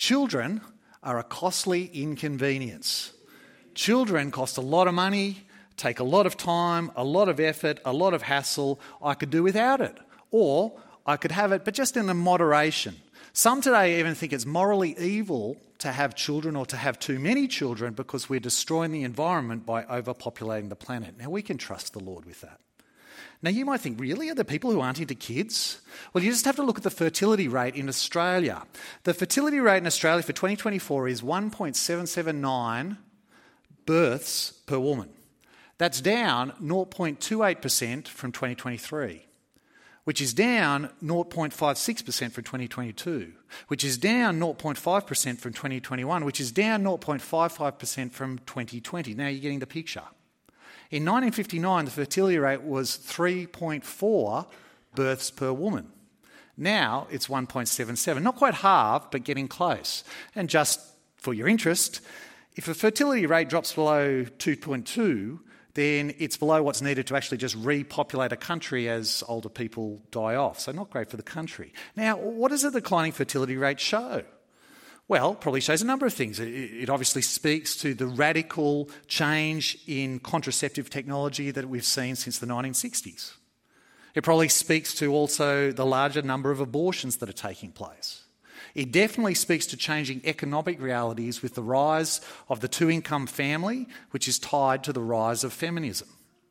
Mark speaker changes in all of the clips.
Speaker 1: Children are a costly inconvenience. Children cost a lot of money, take a lot of time, a lot of effort, a lot of hassle. I could do without it. Or I could have it, but just in a moderation. Some today even think it's morally evil to have children or to have too many children because we're destroying the environment by overpopulating the planet. Now, we can trust the Lord with that. Now, you might think, really? Are there people who aren't into kids? Well, you just have to look at the fertility rate in Australia. The fertility rate in Australia for 2024 is 1.779 births per woman. That's down 0.28% from 2023. Which is down 0.56% from 2022, which is down 0.5% from 2021, which is down 0.55% from 2020. Now you're getting the picture. In 1959, the fertility rate was 3.4 births per woman. Now it's 1.77, not quite half, but getting close. And just for your interest, if a fertility rate drops below 2.2, then it's below what's needed to actually just repopulate a country as older people die off. So not great for the country. Now, what does a declining fertility rate show? Well, it probably shows a number of things. It obviously speaks to the radical change in contraceptive technology that we've seen since the 1960s. It probably speaks to also the larger number of abortions that are taking place. It definitely speaks to changing economic realities with the rise of the two-income family, which is tied to the rise of feminism.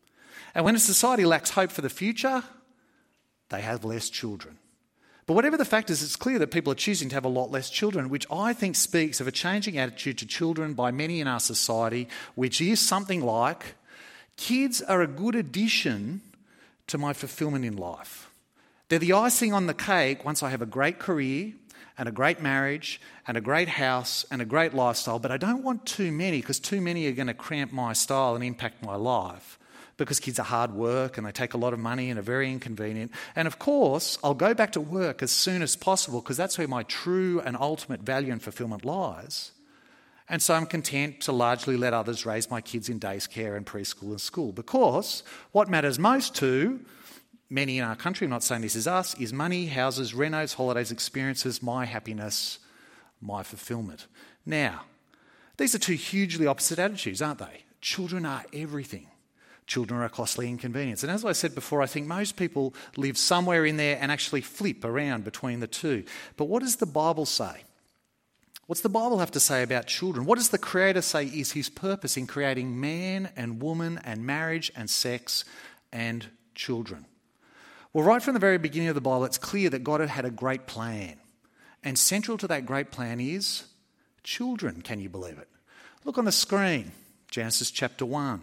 Speaker 1: And when a society lacks hope for the future, they have less children. But whatever the fact is, it's clear that people are choosing to have a lot less children, which I think speaks of a changing attitude to children by many in our society, which is something like, kids are a good addition to my fulfilment in life. They're the icing on the cake once I have a great career, and a great marriage, and a great house, and a great lifestyle, but I don't want too many because too many are going to cramp my style and impact my life because kids are hard work and they take a lot of money and are very inconvenient. And of course, I'll go back to work as soon as possible because that's where my true and ultimate value and fulfilment lies. And so I'm content to largely let others raise my kids in day care and preschool and school because what matters most to many in our country, I'm not saying this is us, is money, houses, renos, holidays, experiences, my happiness, my fulfilment. Now, these are two hugely opposite attitudes, aren't they? Children are everything. Children are a costly inconvenience. And as I said before, I think most people live somewhere in there and actually flip around between the two. But what does the Bible say? What's the Bible have to say about children? What does the Creator say is his purpose in creating man and woman and marriage and sex and children? Well, right from the very beginning of the Bible, it's clear that God had a great plan. And central to that great plan is children, can you believe it? Look on the screen, Genesis chapter 1.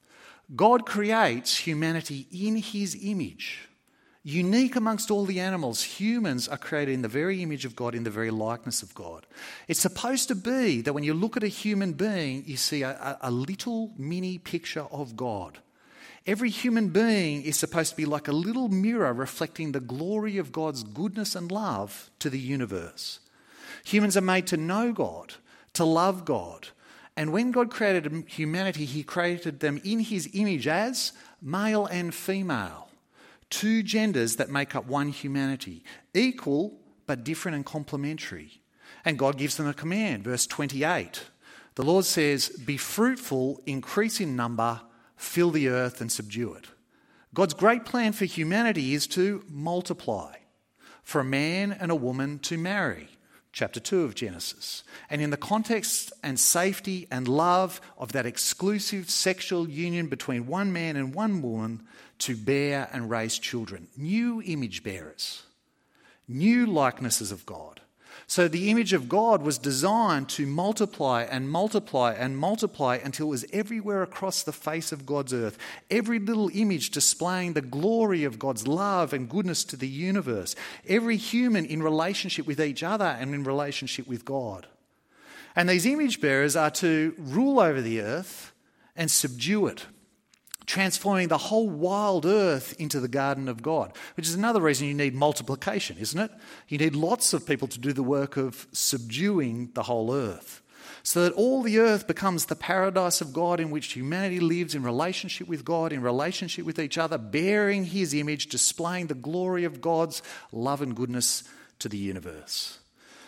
Speaker 1: God creates humanity in his image. Unique amongst all the animals, humans are created in the very image of God, in the very likeness of God. It's supposed to be that when you look at a human being, you see a little mini picture of God. Every human being is supposed to be like a little mirror reflecting the glory of God's goodness and love to the universe. Humans are made to know God, to love God. And when God created humanity, he created them in his image as male and female. Two genders that make up one humanity, equal but different and complementary. And God gives them a command, verse 28. The Lord says, "Be fruitful, increase in number, fill the earth and subdue it." God's great plan for humanity is to multiply, for a man and a woman to marry, chapter 2 of Genesis. And in the context and safety and love of that exclusive sexual union between one man and one woman, to bear and raise children, new image bearers, new likenesses of God. So the image of God was designed to multiply and multiply and multiply until it was everywhere across the face of God's earth. Every little image displaying the glory of God's love and goodness to the universe. Every human in relationship with each other and in relationship with God. And these image bearers are to rule over the earth and subdue it, transforming the whole wild earth into the garden of God, which is another reason you need multiplication, isn't it? You need lots of people to do the work of subduing the whole earth, so that all the earth becomes the paradise of God in which humanity lives in relationship with God, in relationship with each other, bearing his image, displaying the glory of God's love and goodness to the universe.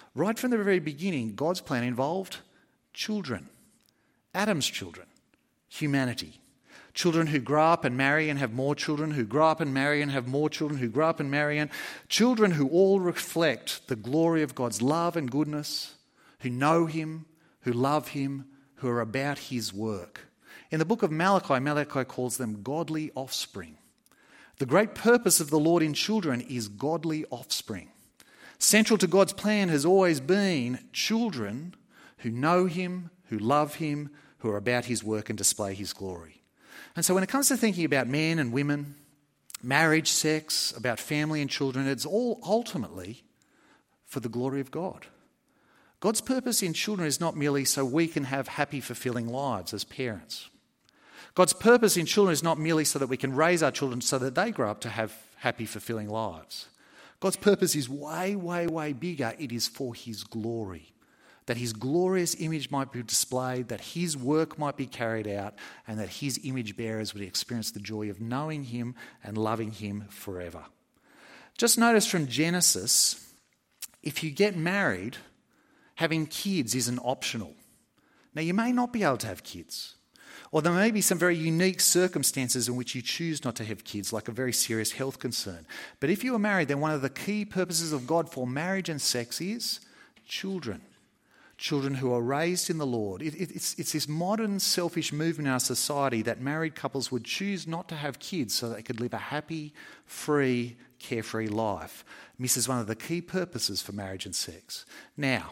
Speaker 1: Right from the very beginning, God's plan involved children, Adam's children, humanity. Children who grow up and marry and have more children, who grow up and marry and have more children, who grow up and marry, and children who all reflect the glory of God's love and goodness, who know him, who love him, who are about his work. In the book of Malachi, Malachi calls them godly offspring. The great purpose of the Lord in children is godly offspring. Central to God's plan has always been children who know him, who love him, who are about his work and display his glory. And so when it comes to thinking about men and women, marriage, sex, about family and children, it's all ultimately for the glory of God. God's purpose in children is not merely so we can have happy, fulfilling lives as parents. God's purpose in children is not merely so that we can raise our children so that they grow up to have happy, fulfilling lives. God's purpose is way, way, way bigger. It is for his glory. That his glorious image might be displayed, that his work might be carried out, and that his image bearers would experience the joy of knowing him and loving him forever. Just notice from Genesis, if you get married, having kids isn't optional. Now, you may not be able to have kids, or there may be some very unique circumstances in which you choose not to have kids, like a very serious health concern. But if you are married, then one of the key purposes of God for marriage and sex is children. Children who are raised in the Lord. It's this modern selfish movement in our society that married couples would choose not to have kids so they could live a happy, free, carefree life. Misses one of the key purposes for marriage and sex. Now,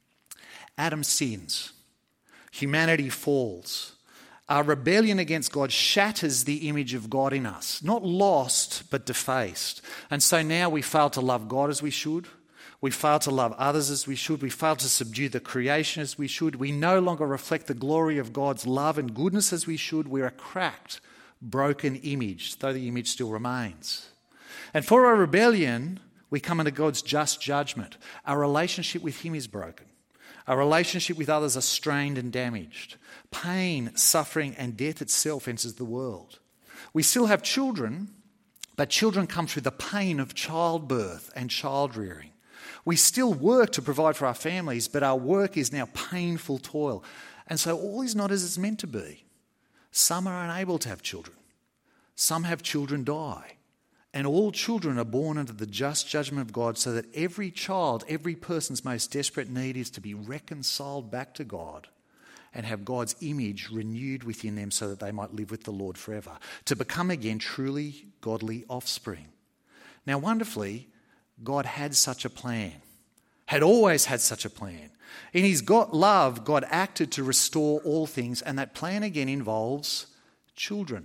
Speaker 1: Adam sins. Humanity falls. Our rebellion against God shatters the image of God in us. Not lost, but defaced. And so now we fail to love God as we should. We fail to love others as we should. We fail to subdue the creation as we should. We no longer reflect the glory of God's love and goodness as we should. We're a cracked, broken image, though the image still remains. And for our rebellion, we come under God's just judgment. Our relationship with him is broken. Our relationship with others are strained and damaged. Pain, suffering, and death itself enters the world. We still have children, but children come through the pain of childbirth and child-rearing. We still work to provide for our families, but our work is now painful toil. And so all is not as it's meant to be. Some are unable to have children. Some have children die. And all children are born under the just judgment of God, so that every child, every person's most desperate need is to be reconciled back to God and have God's image renewed within them so that they might live with the Lord forever, to become again truly godly offspring. Now, wonderfully, God had such a plan, had always had such a plan. In his love, God acted to restore all things, and that plan again involves children.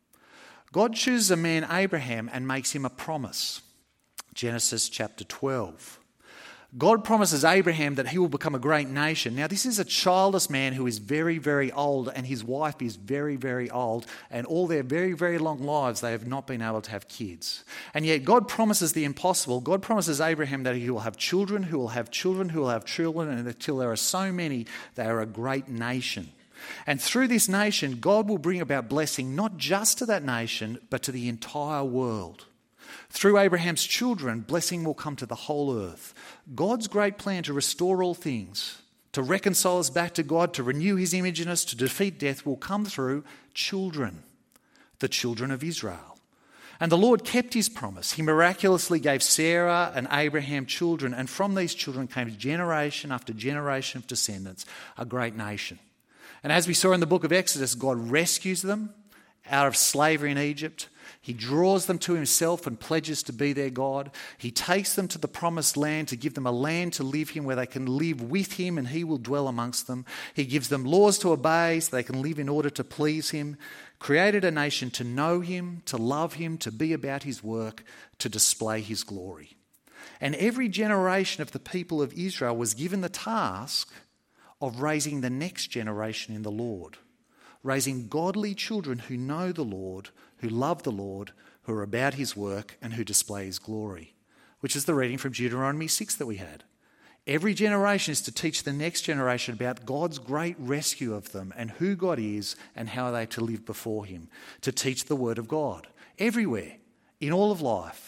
Speaker 1: God chooses a man, Abraham, and makes him a promise. Genesis chapter 12. God promises Abraham that he will become a great nation. Now, this is a childless man who is very, very old, and his wife is very, very old, and all their very, very long lives they have not been able to have kids. And yet God promises the impossible. God promises Abraham that he will have children, who will have children, who will have children, and until there are so many, they are a great nation. And through this nation, God will bring about blessing not just to that nation, but to the entire world. Through Abraham's children, blessing will come to the whole earth. God's great plan to restore all things, to reconcile us back to God, to renew his image in us, to defeat death, will come through children, the children of Israel. And the Lord kept his promise. He miraculously gave Sarah and Abraham children, and from these children came generation after generation of descendants, a great nation. And as we saw in the book of Exodus, God rescues them out of slavery in Egypt. He draws them to himself and pledges to be their God. He takes them to the promised land to give them a land to live in where they can live with him and he will dwell amongst them. He gives them laws to obey so they can live in order to please him. Created a nation to know him, to love him, to be about his work, to display his glory. And every generation of the people of Israel was given the task of raising the next generation in the Lord. Raising godly children who know the Lord, who love the Lord, who are about his work and who display his glory, which is the reading from Deuteronomy 6 that we had. Every generation is to teach the next generation about God's great rescue of them and who God is and how they are to live before him, to teach the word of God everywhere, in all of life.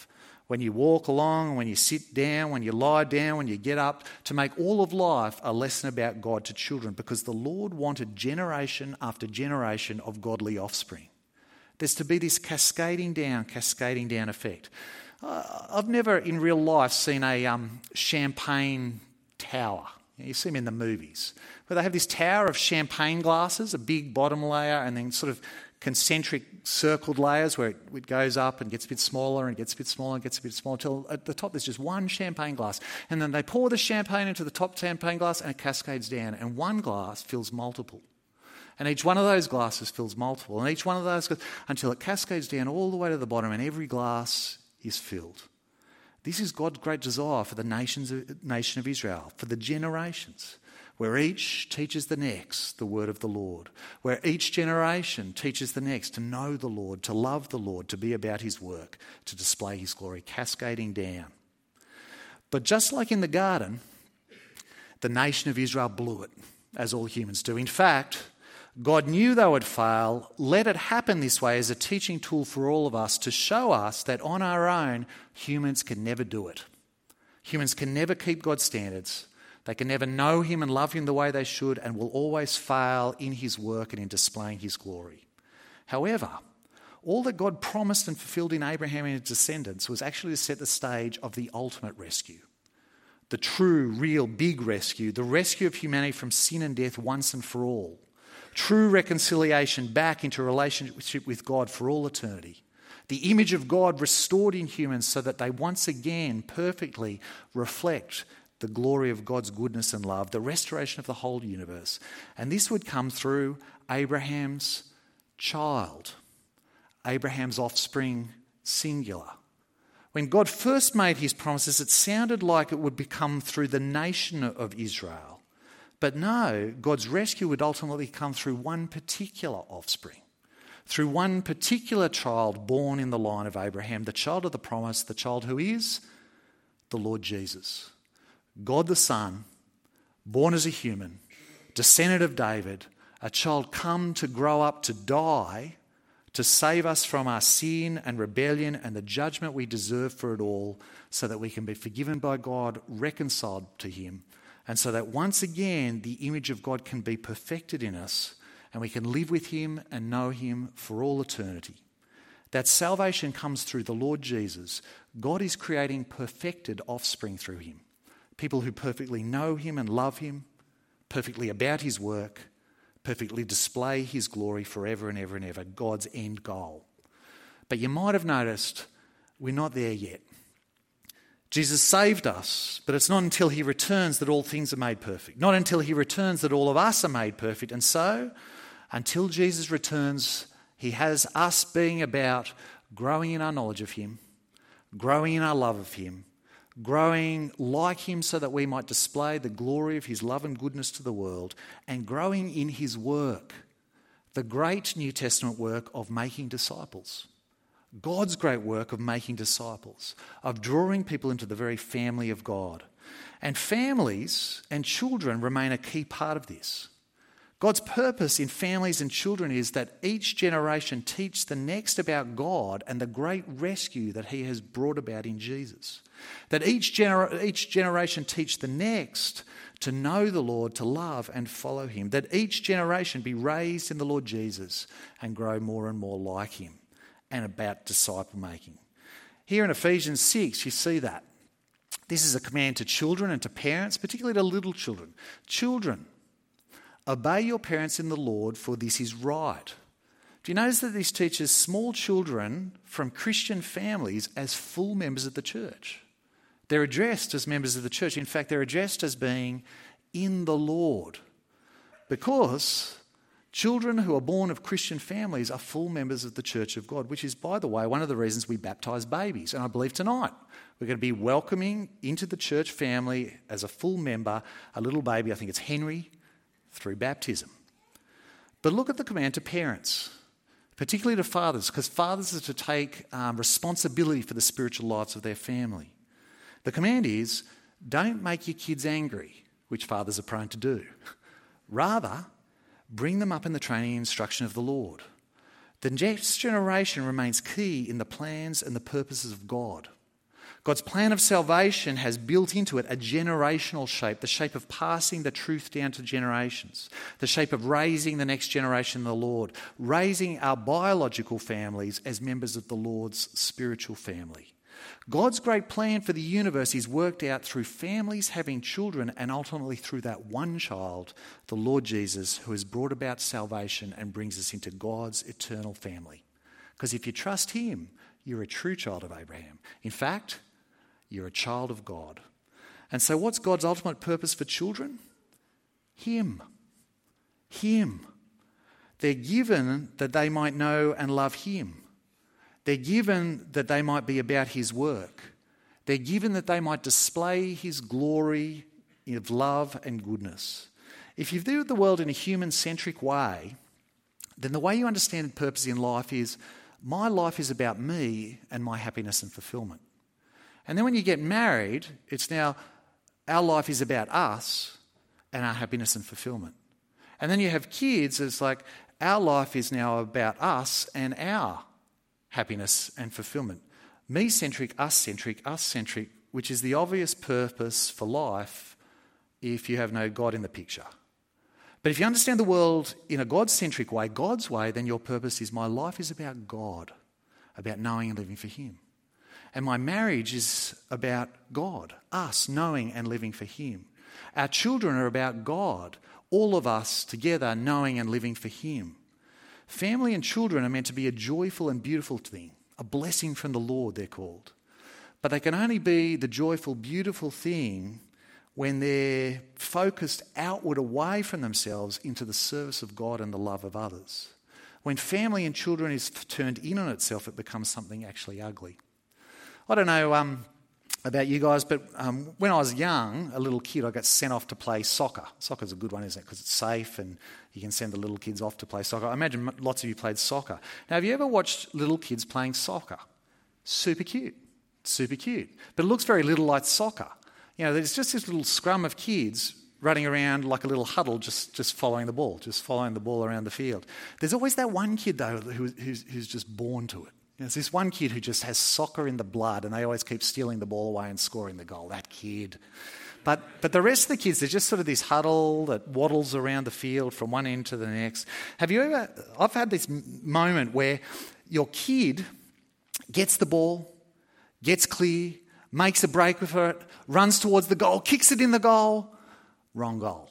Speaker 1: when you walk along, when you sit down, when you lie down, when you get up, to make all of life a lesson about God to children, because the Lord wanted generation after generation of godly offspring. There's to be this cascading down effect. I've never in real life seen a champagne tower. You see them in the movies, where they have this tower of champagne glasses, a big bottom layer, and then sort of concentric circled layers where it goes up and gets a bit smaller and gets a bit smaller and gets a bit smaller until at the top there's just one champagne glass. And then they pour the champagne into the top champagne glass and it cascades down, and one glass fills multiple. And each one of those glasses fills multiple. And each one of those until it cascades down all the way to the bottom and every glass is filled. This is God's great desire for the nation of Israel, for the generations, where each teaches the next the word of the Lord, where each generation teaches the next to know the Lord, to love the Lord, to be about his work, to display his glory, cascading down. But just like in the garden, the nation of Israel blew it, as all humans do. In fact, God knew they would fail, let it happen this way as a teaching tool for all of us to show us that on our own, humans can never do it. Humans can never keep God's standards. They can never know him and love him the way they should, and will always fail in his work and in displaying his glory. However, all that God promised and fulfilled in Abraham and his descendants was actually to set the stage of the ultimate rescue. The true, real, big rescue, the rescue of humanity from sin and death once and for all. True reconciliation back into a relationship with God for all eternity. The image of God restored in humans so that they once again perfectly reflect the glory of God's goodness and love, the restoration of the whole universe. And this would come through Abraham's child, Abraham's offspring, singular. When God first made his promises, it sounded like it would become through the nation of Israel. But no, God's rescue would ultimately come through one particular offspring, through one particular child born in the line of Abraham, the child of the promise, the child who is the Lord Jesus. God the Son, born as a human, descendant of David, a child come to grow up to die, to save us from our sin and rebellion and the judgment we deserve for it all, so that we can be forgiven by God, reconciled to him, and so that once again the image of God can be perfected in us and we can live with him and know him for all eternity. That salvation comes through the Lord Jesus. God is creating perfected offspring through him. People who perfectly know him and love him, perfectly about his work, perfectly display his glory forever and ever and ever, God's end goal. But you might have noticed we're not there yet. Jesus saved us, but it's not until he returns that all things are made perfect. Not until he returns that all of us are made perfect. And so, until Jesus returns, he has us being about growing in our knowledge of him, growing in our love of him, growing like him so that we might display the glory of his love and goodness to the world, and growing in his work, the great New Testament work of making disciples. God's great work of making disciples, of drawing people into the very family of God. And families and children remain a key part of this. God's purpose in families and children is that each generation teach the next about God and the great rescue that he has brought about in Jesus. That each generation teach the next to know the Lord, to love and follow him. That each generation be raised in the Lord Jesus and grow more and more like him, and about disciple making. Here in Ephesians 6, you see that. This is a command to children and to parents, particularly to little children. Children, obey your parents in the Lord, for this is right. Do you notice that this teaches small children from Christian families as full members of the church? They're addressed as members of the church. In fact, they're addressed as being in the Lord, because children who are born of Christian families are full members of the Church of God, which is, by the way, one of the reasons we baptise babies. And I believe tonight we're going to be welcoming into the church family as a full member a little baby, I think it's Henry, through baptism. But look at the command to parents, particularly to fathers, because fathers are to take responsibility for the spiritual lives of their family. The command is, don't make your kids angry, which fathers are prone to do. Rather, bring them up in the training and instruction of the Lord. The next generation remains key in the plans and the purposes of God. God's plan of salvation has built into it a generational shape, the shape of passing the truth down to generations, the shape of raising the next generation in the Lord, raising our biological families as members of the Lord's spiritual family. God's great plan for the universe is worked out through families having children and ultimately through that one child, the Lord Jesus, who has brought about salvation and brings us into God's eternal family. Because if you trust him, you're a true child of Abraham. In fact, you're a child of God. And so what's God's ultimate purpose for children? Him. Him. They're given that they might know and love him. They're given that they might be about his work. They're given that they might display his glory of love and goodness. If you view the world in a human-centric way, then the way you understand purpose in life is, my life is about me and my happiness and fulfillment. And then when you get married, it's now our life is about us and our happiness and fulfillment. And then you have kids, it's like our life is now about us and our happiness and fulfillment. Me-centric, us-centric, us-centric, which is the obvious purpose for life if you have no God in the picture. But if you understand the world in a God-centric way, God's way, then your purpose is, my life is about God, about knowing and living for him. And my marriage is about God, us knowing and living for him. Our children are about God, all of us together knowing and living for him. Family and children are meant to be a joyful and beautiful thing, a blessing from the Lord, they're called. But they can only be the joyful, beautiful thing when they're focused outward away from themselves into the service of God and the love of others. When family and children is turned in on itself, it becomes something actually ugly. I don't know about you guys, but when I was young, a little kid, I got sent off to play soccer. Soccer's a good one, isn't it? Because it's safe and you can send the little kids off to play soccer. I imagine lots of you played soccer. Now, have you ever watched little kids playing soccer? Super cute. Super cute. But it looks very little like soccer. You know, there's just this little scrum of kids running around like a little huddle, just following the ball around the field. There's always that one kid, though, who's just born to it. There's this one kid who just has soccer in the blood and they always keep stealing the ball away and scoring the goal, that kid. But the rest of the kids, they're just sort of this huddle that waddles around the field from one end to the next. I've had this moment where your kid gets the ball, gets clear, makes a break with it, runs towards the goal, kicks it in the goal, wrong goal.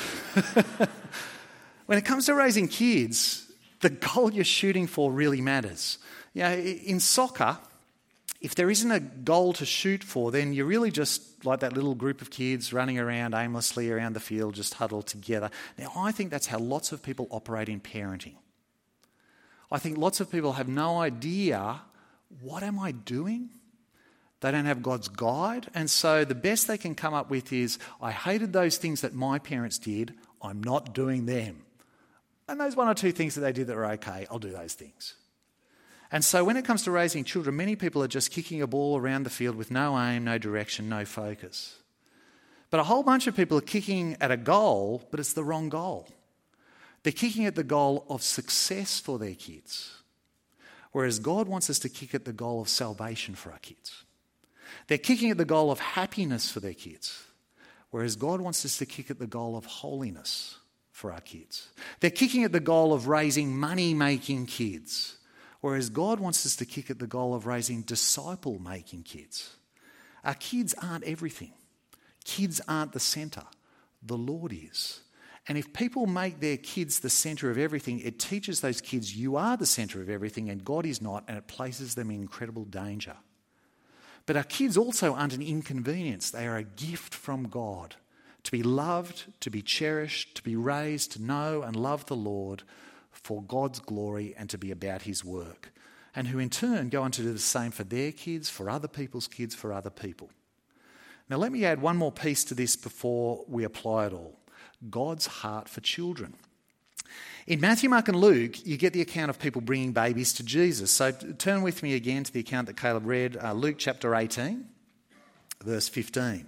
Speaker 1: When it comes to raising kids, the goal you're shooting for really matters. You know, in soccer, if there isn't a goal to shoot for, then you're really just like that little group of kids running around aimlessly around the field, just huddled together. Now, I think that's how lots of people operate in parenting. I think lots of people have no idea, what am I doing? They don't have God's guide. And so the best they can come up with is, I hated those things that my parents did, I'm not doing them. And those one or two things that they did that were okay, I'll do those things. And so when it comes to raising children, many people are just kicking a ball around the field with no aim, no direction, no focus. But a whole bunch of people are kicking at a goal, but it's the wrong goal. They're kicking at the goal of success for their kids, whereas God wants us to kick at the goal of salvation for our kids. They're kicking at the goal of happiness for their kids, whereas God wants us to kick at the goal of holiness for our kids. They're kicking at the goal of raising money-making kids, whereas God wants us to kick at the goal of raising disciple-making kids. Our kids aren't everything. Kids aren't the centre. The Lord is. And if people make their kids the centre of everything, it teaches those kids you are the centre of everything and God is not, and it places them in incredible danger. But our kids also aren't an inconvenience. They are a gift from God to be loved, to be cherished, to be raised, to know and love the Lord for God's glory and to be about his work, and who in turn go on to do the same for their kids, for other people's kids, for other people. Now let me add one more piece to this before we apply it all. God's heart for children. In Matthew, Mark and Luke, you get the account of people bringing babies to Jesus. So turn with me again to the account that Caleb read, Luke chapter 18, verse 15.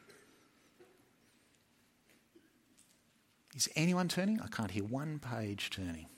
Speaker 1: Is anyone turning? I can't hear one page turning.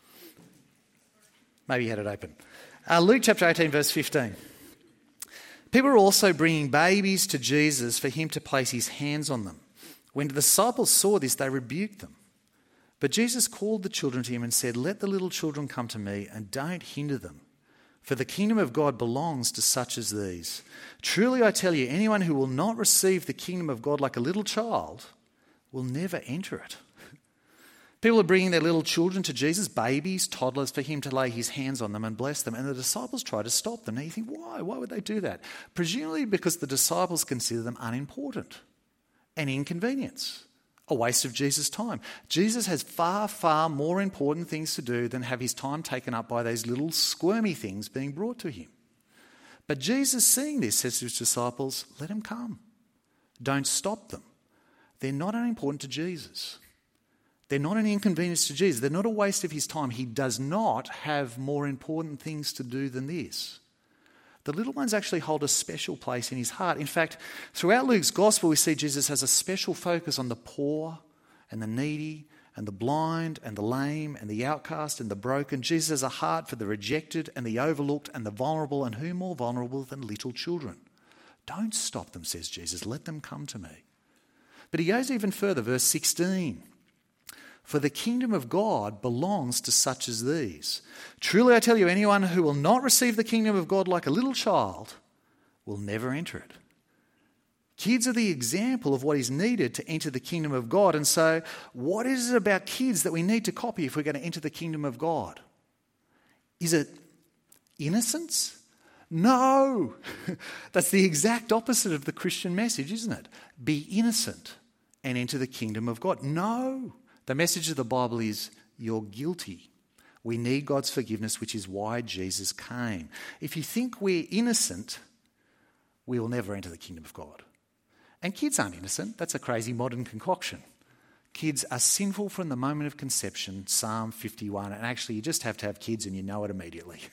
Speaker 1: Maybe you had it open. Luke chapter 18, verse 15. People were also bringing babies to Jesus for him to place his hands on them. When the disciples saw this, they rebuked them. But Jesus called the children to him and said, "Let the little children come to me and don't hinder them, for the kingdom of God belongs to such as these. Truly I tell you, anyone who will not receive the kingdom of God like a little child will never enter it." People are bringing their little children to Jesus, babies, toddlers, for him to lay his hands on them and bless them. And the disciples try to stop them. Now you think, why? Why would they do that? Presumably because the disciples consider them unimportant, an inconvenience, a waste of Jesus' time. Jesus has far, far more important things to do than have his time taken up by those little squirmy things being brought to him. But Jesus, seeing this, says to his disciples, "Let them come. Don't stop them. They're not unimportant to Jesus. They're not an inconvenience to Jesus. They're not a waste of his time. He does not have more important things to do than this." The little ones actually hold a special place in his heart. In fact, throughout Luke's gospel, we see Jesus has a special focus on the poor and the needy and the blind and the lame and the outcast and the broken. Jesus has a heart for the rejected and the overlooked and the vulnerable, and who more vulnerable than little children? Don't stop them, says Jesus. Let them come to me. But he goes even further, verse 16. "For the kingdom of God belongs to such as these. Truly I tell you, anyone who will not receive the kingdom of God like a little child will never enter it." Kids are the example of what is needed to enter the kingdom of God. And so what is it about kids that we need to copy if we're going to enter the kingdom of God? Is it innocence? No. That's the exact opposite of the Christian message, isn't it? Be innocent and enter the kingdom of God. No. The message of the Bible is you're guilty. We need God's forgiveness, which is why Jesus came. If you think we're innocent, we will never enter the kingdom of God. And kids aren't innocent. That's a crazy modern concoction. Kids are sinful from the moment of conception, Psalm 51. And actually, you just have to have kids and you know it immediately.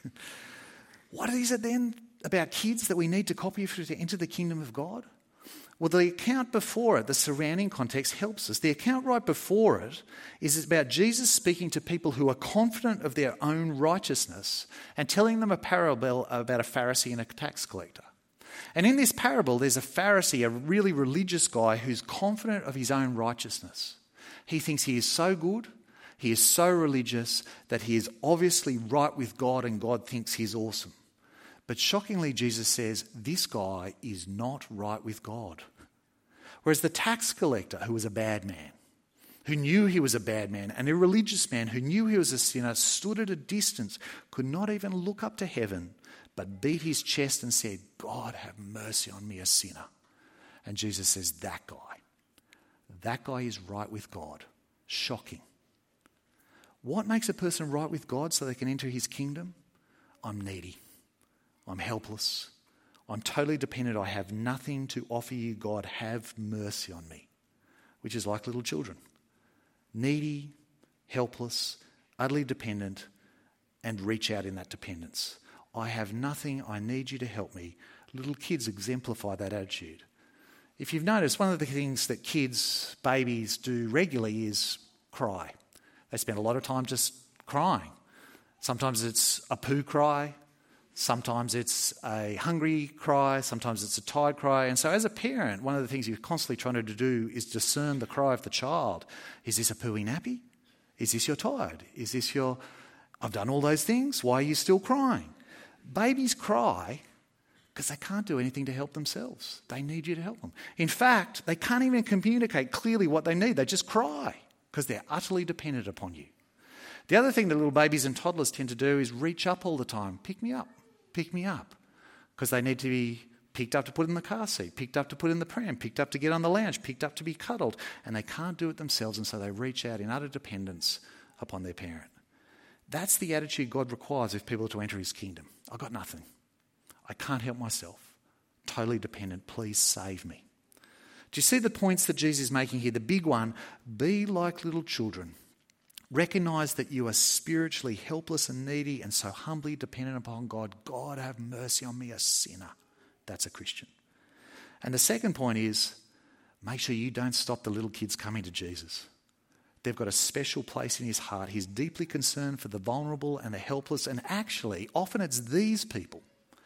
Speaker 1: What is it then about kids that we need to copy to enter the kingdom of God? Well, the account before it, the surrounding context, helps us. The account right before it is about Jesus speaking to people who are confident of their own righteousness and telling them a parable about a Pharisee and a tax collector. And in this parable, there's a Pharisee, a really religious guy who's confident of his own righteousness. He thinks he is so good, he is so religious, that he is obviously right with God and God thinks he's awesome. But shockingly, Jesus says, this guy is not right with God. Whereas the tax collector, who was a bad man, who knew he was a bad man, and a religious man who knew he was a sinner, stood at a distance, could not even look up to heaven, but beat his chest and said, "God, have mercy on me, a sinner." And Jesus says, that guy is right with God. Shocking. What makes a person right with God so they can enter his kingdom? I'm needy. I'm helpless. I'm totally dependent. I have nothing to offer you, God. Have mercy on me. Which is like little children. Needy, helpless, utterly dependent, and reach out in that dependence. I have nothing. I need you to help me. Little kids exemplify that attitude. If you've noticed, one of the things that kids, babies do regularly is cry. They spend a lot of time just crying. Sometimes it's a poo cry. Sometimes it's a hungry cry, sometimes it's a tired cry. And so as a parent, one of the things you're constantly trying to do is discern the cry of the child. Is this a pooey nappy? Is this your tired? Is this your, I've done all those things, why are you still crying? Babies cry because they can't do anything to help themselves. They need you to help them. In fact, they can't even communicate clearly what they need. They just cry because they're utterly dependent upon you. The other thing that little babies and toddlers tend to do is reach up all the time. Pick me up. Pick me up, because they need to be picked up to put in the car seat, picked up to put in the pram, picked up to get on the lounge, picked up to be cuddled, and they can't do it themselves, and so they reach out in utter dependence upon their parent. That's the attitude God requires of people to enter his kingdom. I've got nothing. I can't help myself. Totally dependent. Please save me. Do you see the points that Jesus is making here? The big one, be like little children. Recognise that you are spiritually helpless and needy and so humbly dependent upon God. God, have mercy on me, a sinner. That's a Christian. And the second point is, make sure you don't stop the little kids coming to Jesus. They've got a special place in his heart. He's deeply concerned for the vulnerable and the helpless. And actually, often it's these people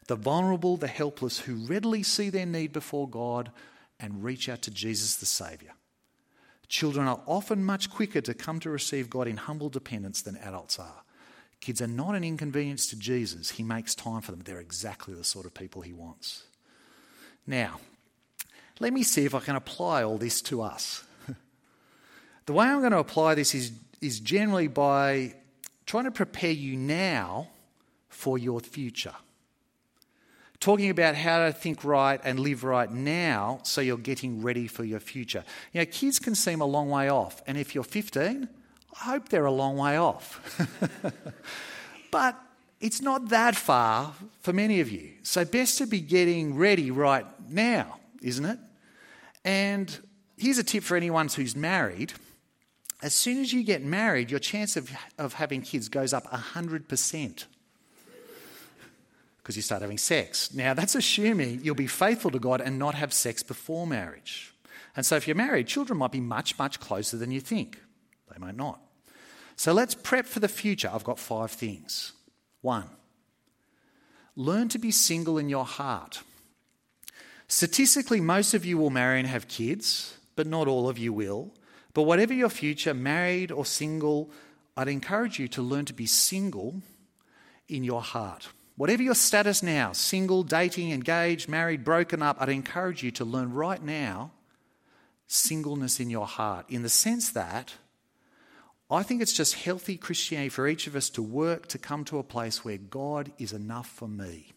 Speaker 1: the vulnerable, the helpless, who readily see their need before God and reach out to Jesus the Saviour. Children are often much quicker to come to receive God in humble dependence than adults are. Kids are not an inconvenience to Jesus. He makes time for them. They're exactly the sort of people he wants. Now, let me see if I can apply all this to us. The way I'm going to apply this is generally by trying to prepare you now for your future. Talking about how to think right and live right now so you're getting ready for your future. You know, kids can seem a long way off, and if you're 15, I hope they're a long way off. But it's not that far for many of you. So best to be getting ready right now, isn't it? And here's a tip for anyone who's married. As soon as you get married, your chance of having kids goes up 100%. Because you start having sex. Now, that's assuming you'll be faithful to God and not have sex before marriage. And so if you're married, children might be much, much closer than you think. They might not. So let's prep for the future. I've got 5 things. 1, learn to be single in your heart. Statistically, most of you will marry and have kids, but not all of you will. But whatever your future, married or single, I'd encourage you to learn to be single in your heart. Whatever your status now, single, dating, engaged, married, broken up, I'd encourage you to learn right now singleness in your heart, in the sense that I think it's just healthy Christianity for each of us to work to come to a place where God is enough for me.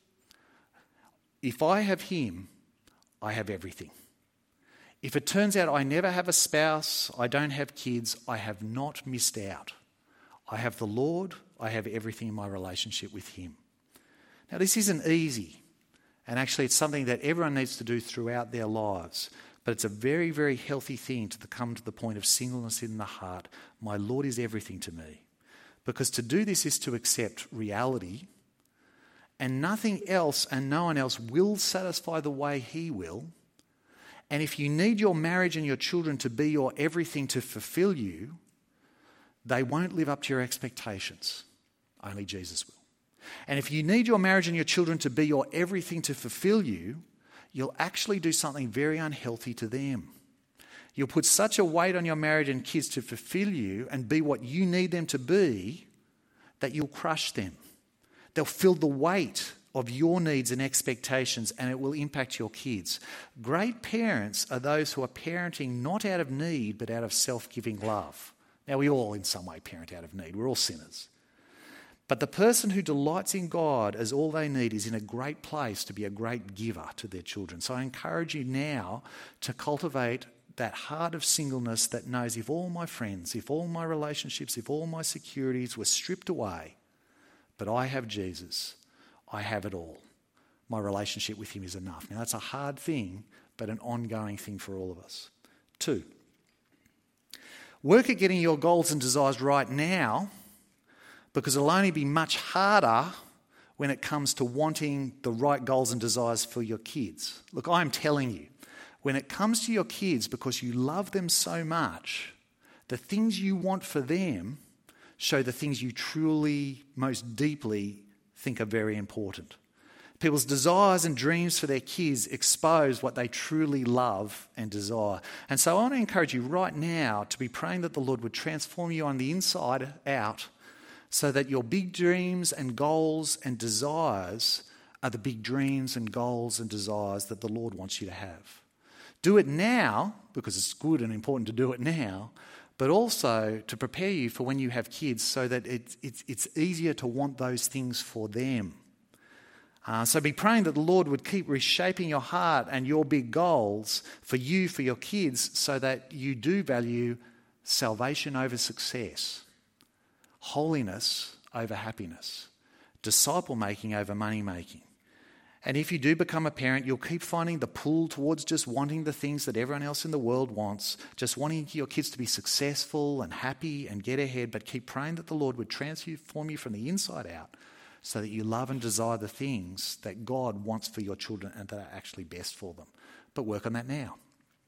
Speaker 1: If I have him, I have everything. If it turns out I never have a spouse, I don't have kids, I have not missed out. I have the Lord, I have everything in my relationship with him. Now, this isn't easy, and actually it's something that everyone needs to do throughout their lives, but it's a very, very healthy thing to come to the point of singleness in the heart. My Lord is everything to me. Because to do this is to accept reality, and nothing else and no one else will satisfy the way he will. And if you need your marriage and your children to be your everything to fulfill you, they won't live up to your expectations. Only Jesus will. And if you need your marriage and your children to be your everything to fulfill you, you'll actually do something very unhealthy to them. You'll put such a weight on your marriage and kids to fulfill you and be what you need them to be that you'll crush them. They'll feel the weight of your needs and expectations, and it will impact your kids. Great parents are those who are parenting not out of need but out of self-giving love. Now, we all in some way parent out of need. We're all sinners. But the person who delights in God as all they need is in a great place to be a great giver to their children. So I encourage you now to cultivate that heart of singleness that knows if all my friends, if all my relationships, if all my securities were stripped away, but I have Jesus, I have it all. My relationship with him is enough. Now, that's a hard thing, but an ongoing thing for all of us. 2, work at getting your goals and desires right now, because it'll only be much harder when it comes to wanting the right goals and desires for your kids. Look, I'm telling you, when it comes to your kids, because you love them so much, the things you want for them show the things you truly, most deeply think are very important. People's desires and dreams for their kids expose what they truly love and desire. And so I want to encourage you right now to be praying that the Lord would transform you on the inside out, so that your big dreams and goals and desires are the big dreams and goals and desires that the Lord wants you to have. Do it now, because it's good and important to do it now, but also to prepare you for when you have kids so that it's easier to want those things for them. So be praying that the Lord would keep reshaping your heart and your big goals for you, for your kids, so that you do value salvation over success, holiness over happiness, disciple making over money making. And if you do become a parent, you'll keep finding the pull towards just wanting the things that everyone else in the world wants, just wanting your kids to be successful and happy and get ahead, but keep praying that the Lord would transform you from the inside out so that you love and desire the things that God wants for your children and that are actually best for them. But work on that now.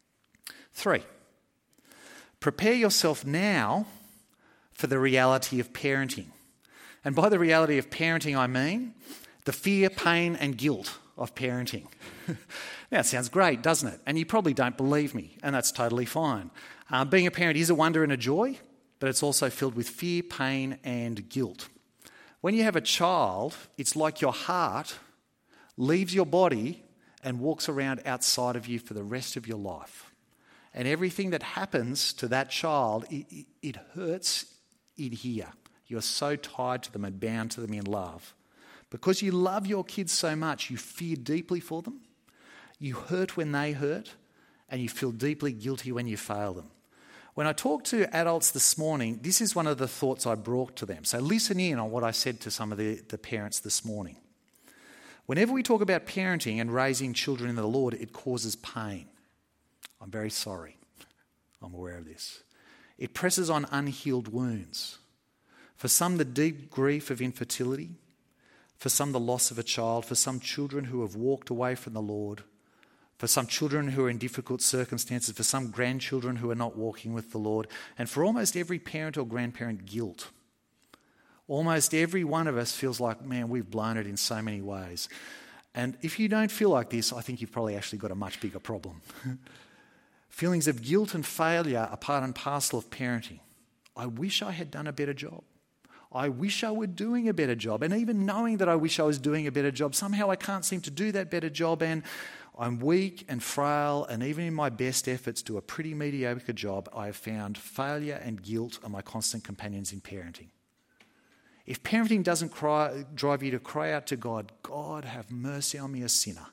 Speaker 1: 3, prepare yourself now for the reality of parenting. And by the reality of parenting, I mean The fear, pain and guilt of parenting. Now, it sounds great, doesn't it? And you probably don't believe me, and that's totally fine. Being a parent is a wonder and a joy, but it's also filled with fear, pain and guilt. When you have a child, it's like your heart leaves your body and walks around outside of you for the rest of your life. And everything that happens to that child, it hurts in here. You're so tied to them and bound to them in love. Because you love your kids so much, you fear deeply for them, you hurt when they hurt, and you feel deeply guilty when you fail them. When I talked to adults this morning, this is one of the thoughts I brought to them. So listen in on what I said to some of the parents this morning. Whenever we talk about parenting and raising children in the Lord, it causes pain. I'm very sorry. I'm aware of this. It presses on unhealed wounds. For some, the deep grief of infertility. For some, the loss of a child. For some children who have walked away from the Lord. For some children who are in difficult circumstances. For some grandchildren who are not walking with the Lord. And for almost every parent or grandparent, guilt. Almost every one of us feels like, man, we've blown it in so many ways. And if you don't feel like this, I think you've probably actually got a much bigger problem. Feelings of guilt and failure are part and parcel of parenting. I wish I had done a better job. I wish I were doing a better job. And even knowing that I wish I was doing a better job, somehow I can't seem to do that better job. And I'm weak and frail, and even in my best efforts do a pretty mediocre job, I have found failure and guilt are my constant companions in parenting. If parenting doesn't drive you to cry out to God, God, have mercy on me, a sinner,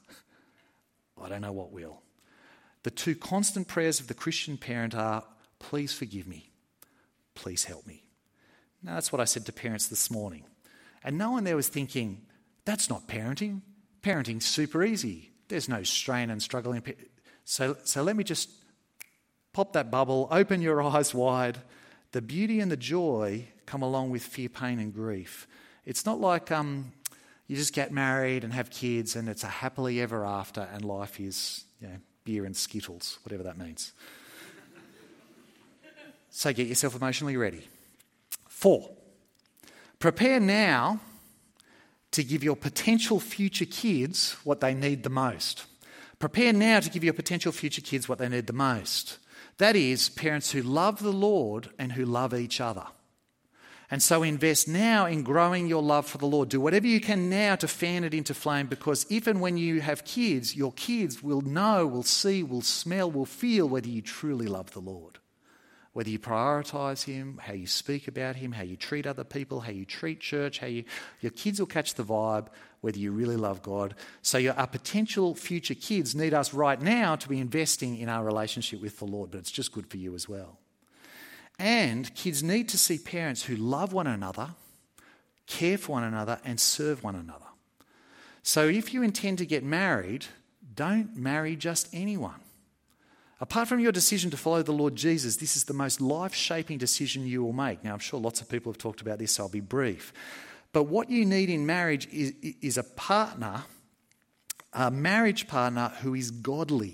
Speaker 1: I don't know what will. The two constant prayers of the Christian parent are, please forgive me, please help me. Now, that's what I said to parents this morning. And no one there was thinking, that's not parenting. Parenting's super easy. There's no strain and struggle. So let me just pop that bubble, open your eyes wide. The beauty and the joy come along with fear, pain and grief. It's not like you just get married and have kids and it's a happily ever after and life is beer and Skittles, whatever that means. So get yourself emotionally ready. 4, prepare now to give your potential future kids what they need the most. Prepare now to give your potential future kids what they need the most. That is, parents who love the Lord and who love each other. And so invest now in growing your love for the Lord. Do whatever you can now to fan it into flame, because if and when you have kids, your kids will know, will see, will smell, will feel whether you truly love the Lord. Whether you prioritise Him, how you speak about Him, how you treat other people, how you treat church, your kids will catch the vibe, whether you really love God. So our potential future kids need us right now to be investing in our relationship with the Lord, but it's just good for you as well. And kids need to see parents who love one another, care for one another, and serve one another. So if you intend to get married, don't marry just anyone. Apart from your decision to follow the Lord Jesus, this is the most life-shaping decision you will make. Now, I'm sure lots of people have talked about this, so I'll be brief. But what you need in marriage is a partner, a marriage partner who is godly.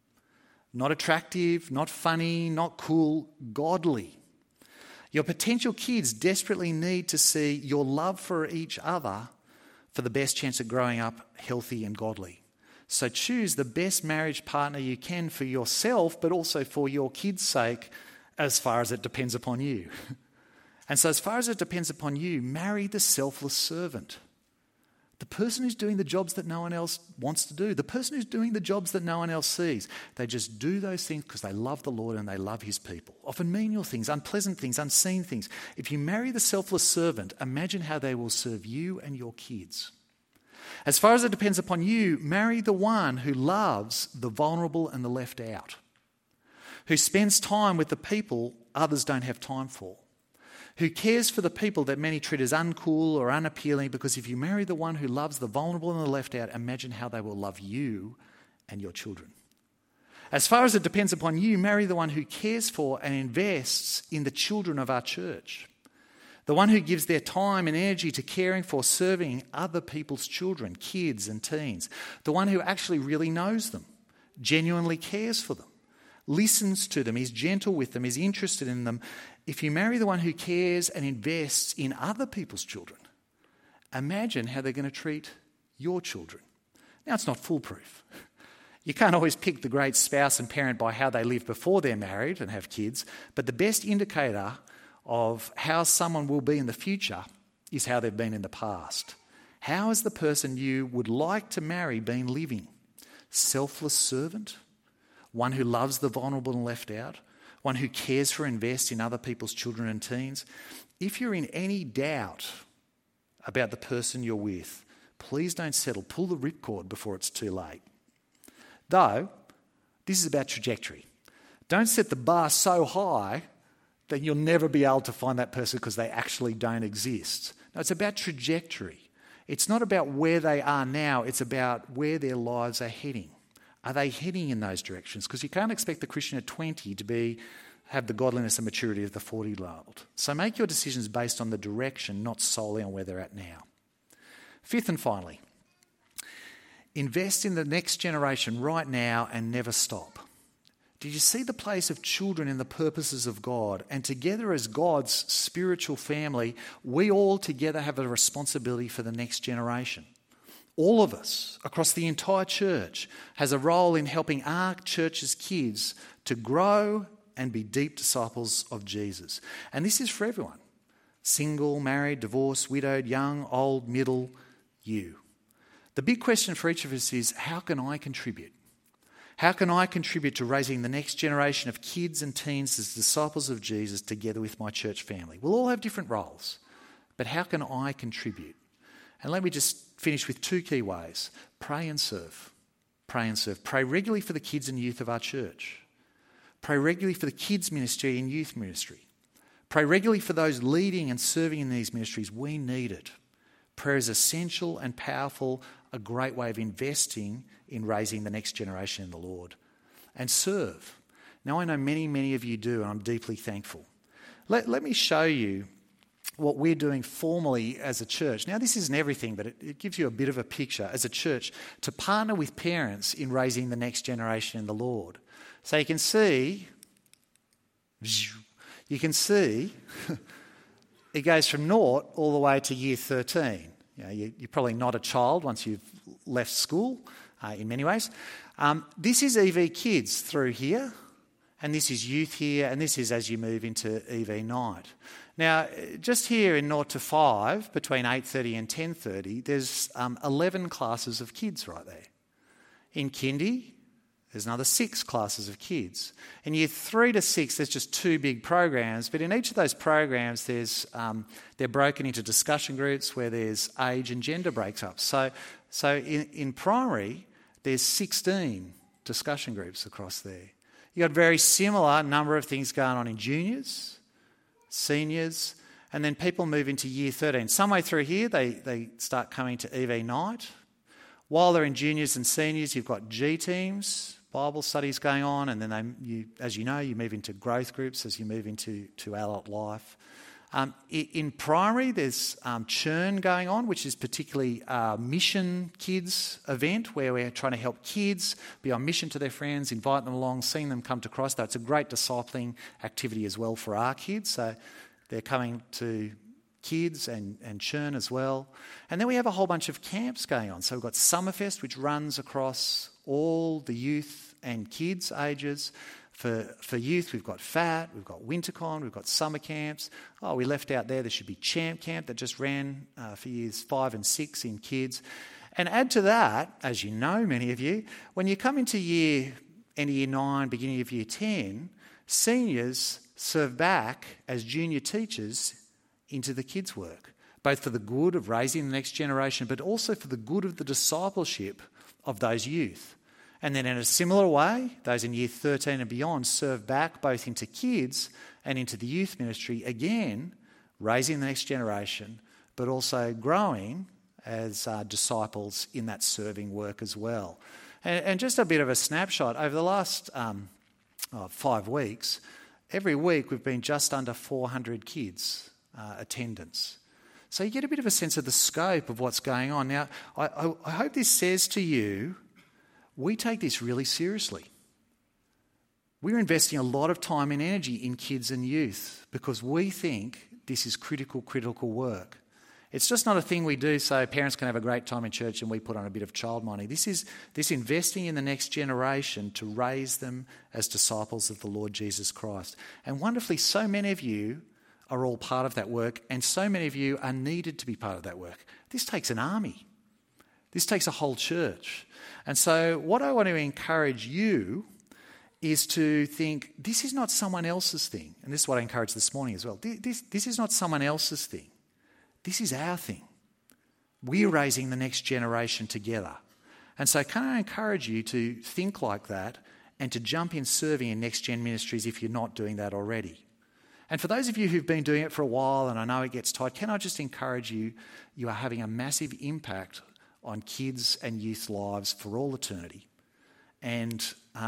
Speaker 1: Not attractive, not funny, not cool, godly. Your potential kids desperately need to see your love for each other for the best chance of growing up healthy and godly. So choose the best marriage partner you can for yourself, but also for your kids' sake, as far as it depends upon you. And so as far as it depends upon you, marry the selfless servant. The person who's doing the jobs that no one else wants to do. The person who's doing the jobs that no one else sees. They just do those things because they love the Lord and they love His people. Often menial things, unpleasant things, unseen things. If you marry the selfless servant, imagine how they will serve you and your kids. As far as it depends upon you, marry the one who loves the vulnerable and the left out, who spends time with the people others don't have time for, who cares for the people that many treat as uncool or unappealing, because if you marry the one who loves the vulnerable and the left out, imagine how they will love you and your children. As far as it depends upon you, marry the one who cares for and invests in the children of our church. The one who gives their time and energy to caring for, serving other people's children, kids and teens. The one who actually really knows them, genuinely cares for them, listens to them, is gentle with them, is interested in them. If you marry the one who cares and invests in other people's children, imagine how they're going to treat your children. Now, it's not foolproof. You can't always pick the great spouse and parent by how they live before they're married and have kids, but the best indicator of how someone will be in the future is how they've been in the past. How has the person you would like to marry been living? Selfless servant? One who loves the vulnerable and left out? One who cares for and invests in other people's children and teens? If you're in any doubt about the person you're with, please don't settle. Pull the ripcord before it's too late. Though, this is about trajectory. Don't set the bar so high that you'll never be able to find that person because they actually don't exist. No, it's about trajectory. It's not about where they are now, it's about where their lives are heading. Are they heading in those directions? Because you can't expect the Christian at 20 to have the godliness and maturity of the 40-year-old. So make your decisions based on the direction, not solely on where they're at now. Fifth and finally, invest in the next generation right now and never stop. Did you see the place of children in the purposes of God? And together as God's spiritual family, we all together have a responsibility for the next generation. All of us across the entire church has a role in helping our church's kids to grow and be deep disciples of Jesus. And this is for everyone. Single, married, divorced, widowed, young, old, middle, you. The big question for each of us is, how can I contribute? How can I contribute to raising the next generation of kids and teens as disciples of Jesus together with my church family? We'll all have different roles, but how can I contribute? And let me just finish with two key ways. Pray and serve. Pray and serve. Pray regularly for the kids and youth of our church. Pray regularly for the kids' ministry and youth ministry. Pray regularly for those leading and serving in these ministries. We need it. Prayer is essential and powerful, a great way of investing in raising the next generation in the Lord. And serve. Now, I know many of you do, and I'm deeply thankful. Let me show you what we're doing formally as a church. Now, this isn't everything, but it gives you a bit of a picture as a church to partner with parents in raising the next generation in the Lord. So you can see it goes from 0 all the way to year 13. You know, you're probably not a child once you've left school in many ways. This is EV Kids through here, and this is youth here, and this is as you move into EV Night. Now, just here in 0 to 5, between 8:30 and 10:30, there's 11 classes of kids right there. In kindy, there's another 6 classes of kids. In year 3 to 6, there's just 2 big programs, but in each of those programs, they're broken into discussion groups where there's age and gender breaks up. So in primary, there's 16 discussion groups across there. You've got a very similar number of things going on in juniors, seniors, and then people move into year 13. Somewhere through here, they start coming to EV Night. While they're in juniors and seniors, you've got G teams, Bible studies going on, and then as you know, you move into growth groups as you move into adult life. In primary, there's Churn going on, which is particularly a mission kids event where we're trying to help kids be on mission to their friends, invite them along, seeing them come to Christ. That's a great discipling activity as well for our kids. So they're coming to kids and Churn as well. And then we have a whole bunch of camps going on. So we've got Summerfest, which runs across all the youth and kids ages. For youth, we've got FAT, we've got WinterCon, we've got summer camps. Oh, we left out there should be Champ Camp that just ran for years 5 and 6 in kids. And add to that, as you know, many of you, when you come into end of year 9, beginning of year 10, seniors serve back as junior teachers into the kids' work, both for the good of raising the next generation, but also for the good of the discipleship of those youth. And then in a similar way, those in year 13 and beyond serve back both into kids and into the youth ministry, again, raising the next generation, but also growing as disciples in that serving work as well. And just a bit of a snapshot, over the last 5 weeks, every week we've been just under 400 kids attendance. So you get a bit of a sense of the scope of what's going on. Now, I hope this says to you, we take this really seriously. We're investing a lot of time and energy in kids and youth because we think this is critical work. It's just not a thing we do so parents can have a great time in church and we put on a bit of childminding. This is investing in the next generation to raise them as disciples of the Lord Jesus Christ. And wonderfully, so many of you are all part of that work, and so many of you are needed to be part of that work. This takes an army. This takes a whole church. And so what I want to encourage you is to think, this is not someone else's thing. And this is what I encouraged this morning as well. This is not someone else's thing. This is our thing. We're raising the next generation together. And so can I encourage you to think like that and to jump in serving in Next Gen Ministries if you're not doing that already. And for those of you who've been doing it for a while, and I know it gets tight, can I just encourage you, you are having a massive impact on kids' and youth lives for all eternity. And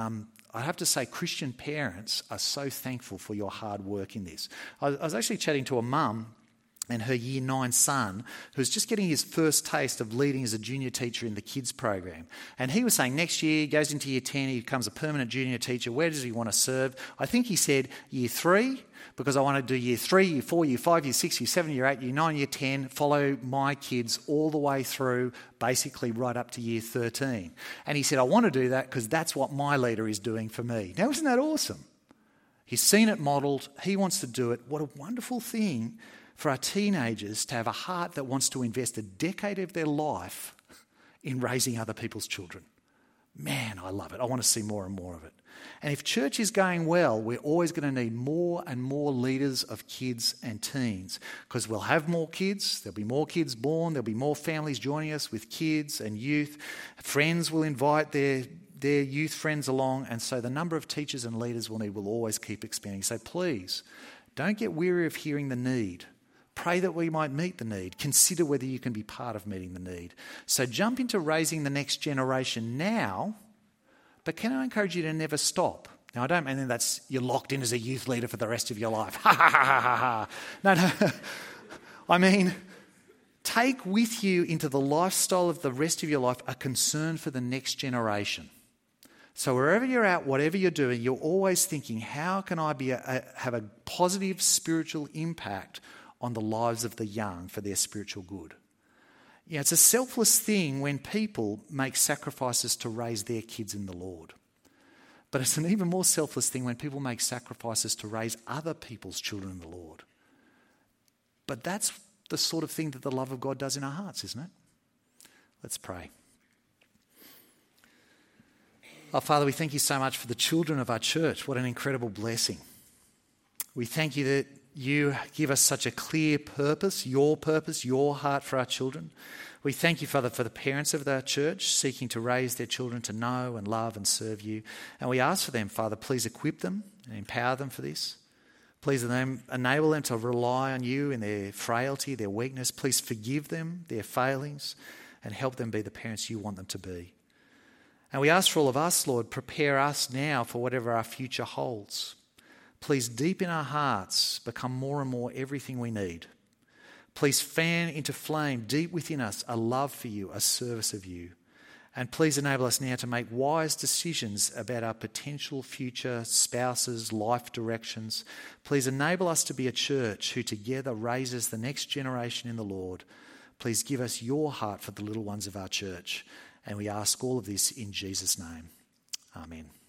Speaker 1: I have to say, Christian parents are so thankful for your hard work in this. I was actually chatting to a mum and her Year 9 son, who's just getting his first taste of leading as a junior teacher in the kids program. And he was saying next year he goes into Year 10, he becomes a permanent junior teacher. Where does he want to serve? I think he said Year 3, because I want to do Year 3, Year 4, Year 5, Year 6, Year 7, Year 8, Year 9, Year 10, follow my kids all the way through, basically right up to Year 13. And he said, I want to do that because that's what my leader is doing for me. Now, isn't that awesome? He's seen it modelled. He wants to do it. What a wonderful thing for our teenagers to have a heart that wants to invest a decade of their life in raising other people's children. Man, I love it. I want to see more and more of it. And if church is going well, we're always going to need more and more leaders of kids and teens, because we'll have more kids, there'll be more kids born, there'll be more families joining us with kids and youth. Friends will invite their youth friends along, and so the number of teachers and leaders we'll need will always keep expanding. So please, don't get weary of hearing the need. Pray that we might meet the need. Consider whether you can be part of meeting the need. So jump into raising the next generation now, but can I encourage you to never stop? Now, I don't mean that's you're locked in as a youth leader for the rest of your life. Ha ha ha ha ha. No. I mean, take with you into the lifestyle of the rest of your life a concern for the next generation. So wherever you're at, whatever you're doing, you're always thinking, how can I have a positive spiritual impact on the lives of the young for their spiritual good? Yeah, it's a selfless thing when people make sacrifices to raise their kids in the Lord. But it's an even more selfless thing when people make sacrifices to raise other people's children in the Lord. But that's the sort of thing that the love of God does in our hearts, isn't it? Let's pray. Oh, Father, we thank you so much for the children of our church. What an incredible blessing. We thank you that you give us such a clear purpose, your heart for our children. We thank you, Father, for the parents of our church seeking to raise their children to know and love and serve you. And we ask for them, Father, please equip them and empower them for this. Please enable them to rely on you in their frailty, their weakness. Please forgive them their failings and help them be the parents you want them to be. And we ask for all of us, Lord, prepare us now for whatever our future holds. Please, deep in our hearts, become more and more everything we need. Please fan into flame deep within us a love for you, a service of you. And please enable us now to make wise decisions about our potential future spouses, life directions. Please enable us to be a church who together raises the next generation in the Lord. Please give us your heart for the little ones of our church. And we ask all of this in Jesus' name. Amen.